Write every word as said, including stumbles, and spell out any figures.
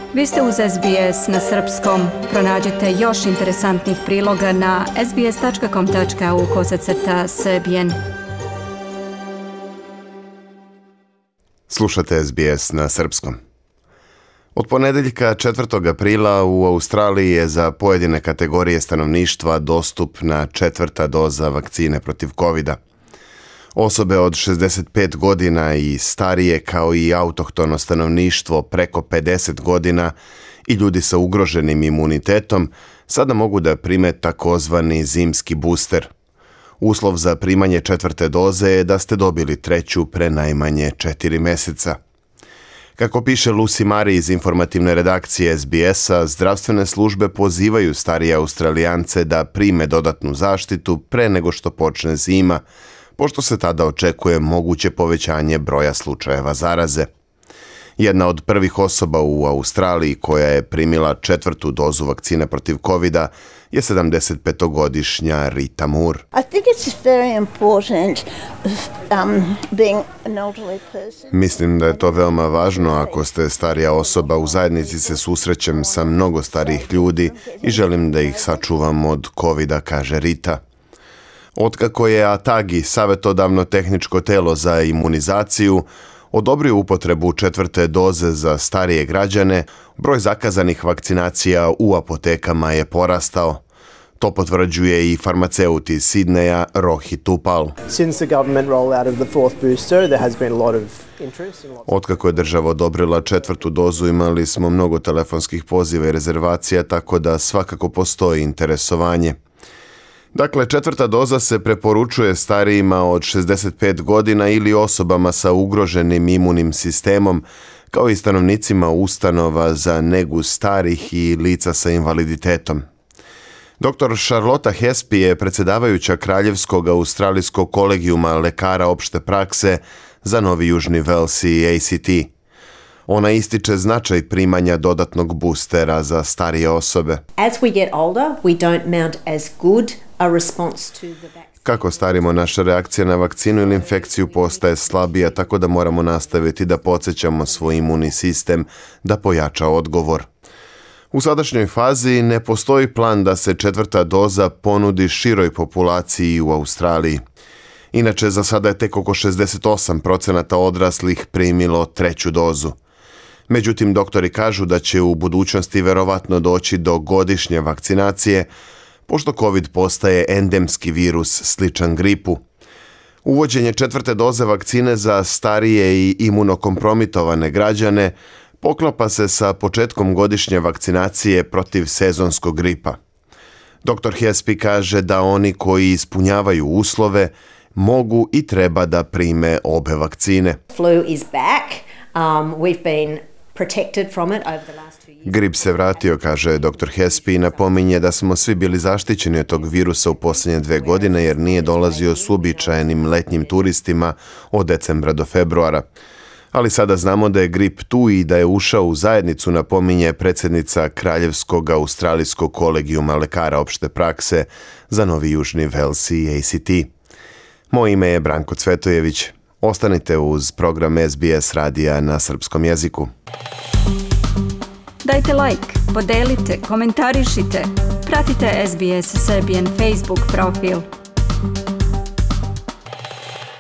Vi ste uz S B S na srpskom. Pronađite još interesantnih priloga na sbs.com.au kosacrta srbijen. Slušate S B S na srpskom. Od ponedeljka četvrtog aprila u Australiji je za pojedine kategorije stanovništva dostupna četvrta doza vakcine protiv kovida. Osobe od šezdeset pet godina i starije, kao i autohtono stanovništvo preko pedeset godina i ljudi sa ugroženim imunitetom sada mogu da prime takozvani zimski booster. Uslov za primanje četvrte doze je da ste dobili treću pre najmanje četiri meseca. Kako piše Lucy Mari iz informativne redakcije S B S-a, zdravstvene službe pozivaju starije Australijance da prime dodatnu zaštitu pre nego što počne zima, pošto se tada očekuje moguće povećanje broja slučajeva zaraze. Jedna od prvih osoba u Australiji koja je primila četvrtu dozu vakcine protiv kovida je sedamdesetpetogodišnja Rita Moore. I think it's very important um, being an elderly person. Mislim da je to veoma važno ako ste starija osoba. U zajednici se susrećem sa mnogo starijih ljudi i želim da ih sačuvam od kovida, kaže Rita. Otkako je ATAGI, savjetodavno tehničko telo za imunizaciju, odobrio upotrebu četvrte doze za starije građane, broj zakazanih vakcinacija u apotekama je porastao. To potvrđuje i farmaceut iz Sidneja Rohi Tupal. Otkako je država odobrila četvrtu dozu, imali smo mnogo telefonskih poziva i rezervacija, tako da svakako postoji interesovanje. Dakle, četvrta doza se preporučuje starijima od šezdeset pet godina ili osobama sa ugroženim imunim sistemom, kao i stanovnicima ustanova za negu starih i lica sa invaliditetom. doktor Charlotta Hespi je predsjedavajuća Kraljevskog australijskog kolegijuma lekara opšte prakse za Novi Južni Vels i A C T. Ona ističe značaj primanja dodatnog boostera za starije osobe. As we get older, we don't mount as good a response to the vaccine. Kako starimo, naša reakcija na vakcinu ili infekciju postaje slabija, tako da moramo nastaviti da podsjećamo svoj imunni sistem da pojača odgovor. U sadašnjoj fazi ne postoji plan da se četvrta doza ponudi široj populaciji u Australiji. Inače, za sada je tek oko šezdeset osam procenata odraslih primilo treću dozu. Međutim, doktori kažu da će u budućnosti verovatno doći do godišnje vakcinacije, pošto COVID postaje endemski virus sličan gripu. Uvođenje četvrte doze vakcine za starije i imunokompromitovane građane poklapa se sa početkom godišnje vakcinacije protiv sezonskog gripa. doktor Hespi kaže da oni koji ispunjavaju uslove mogu i treba da prime obe vakcine. Flu is back. Um, we've been protected from it over the last two years. Grip se vratio, kaže doktor Hespi, i napominje da smo svi bili zaštićeni od tog virusa u posljednje dve godine jer nije dolazio s uobičajenim letnjim turistima od decembra do februara. Ali sada znamo da je grip tu i da je ušao u zajednicu, napominje predsjednica Kraljevskog australijskog kolegijuma lekara opšte prakse za Novi Južni Vels i A C T. Moje ime je Branko Cvetojević. Ostanite uz program S B S radija na srpskom jeziku. Dajte like, podelite, komentarišite. Pratite S B S Serbian Facebook profil.